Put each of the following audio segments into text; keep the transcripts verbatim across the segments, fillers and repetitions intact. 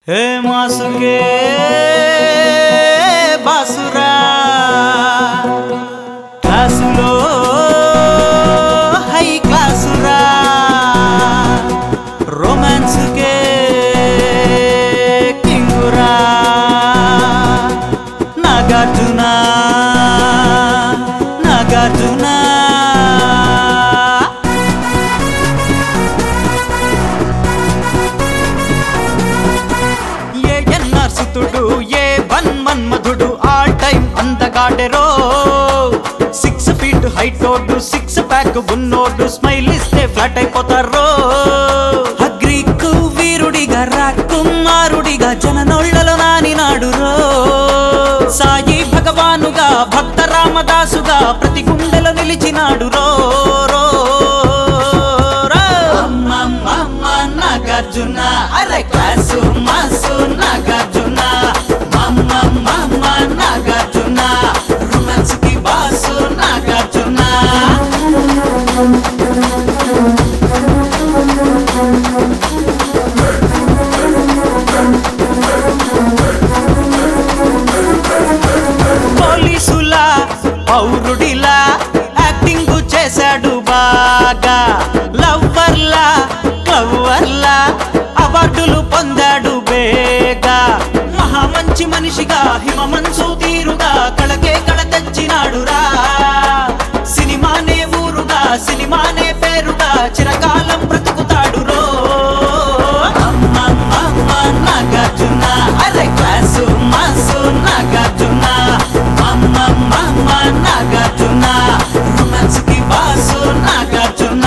हे मासुके बासुरा क्लासुलो high क्लासुरा romance के किंगुरा नागार्जुना नागार्जुना సుతుడు ఏ వన్ మన్మధుడు ఆల్ టైమ్ అందగాడెరో సిక్స్ ఫీట్ హైట్ ఓడు సిక్స్ ప్యాక్ ఉన్నోడు స్మైల్ ఇస్తే ఫ్లాట్ అయిపోతారో అగ్రీకు వీరుడిగా రాకుమారుడిగా జననోళ్లలో నానినాడు రో సాయి భగవానుగా భక్త రామదాసుగా ప్రతి గుండెలో నిలిచినాడు రో రో నాగార్జున అరే క్లాసు మాసు నాగార్జున మమ్మ మమ్మ నాగార్జున రొమాన్స్ కి బాసు నాగార్జున పోలీసులా పౌరుడిలా యాక్టింగ్ చేశాడు బాగా లవ్వర్లా లవ్వర్లా అవార్డులు పొందాడు బేగా మహా మంచి మనిషిగా హిమ మనసు తీరుగా కళకే కళ తెచ్చినాడు రా సినిమానే ఊరుగా సినిమానే పేరుగా చిరకాలం బ్రతుకుతాడు రో అమ్మ అమ్మ నాగార్జున అరే క్లాసు మాసు నాగార్జున అమ్మ అమ్మ నాగార్జున రొమాన్స్ కి బాసు నాగార్జున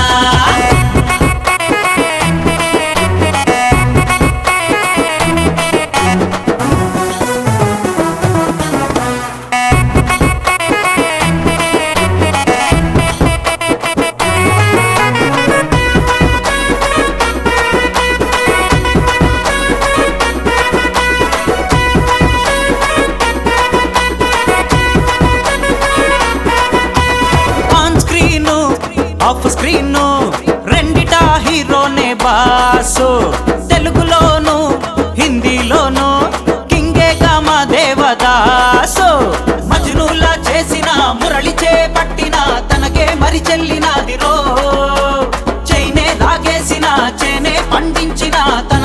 ఆఫ్ స్క్రీన్ రెండిటా హీరోనే బాసు తెలుగులోను హిందీలోను కింగేగా మా దేవదాసు మజ్నులా చేసిన మురళి చేపట్టిన తనకే మరి చెల్లినాది రో చైనే లాగేసిన చేనే పండించిన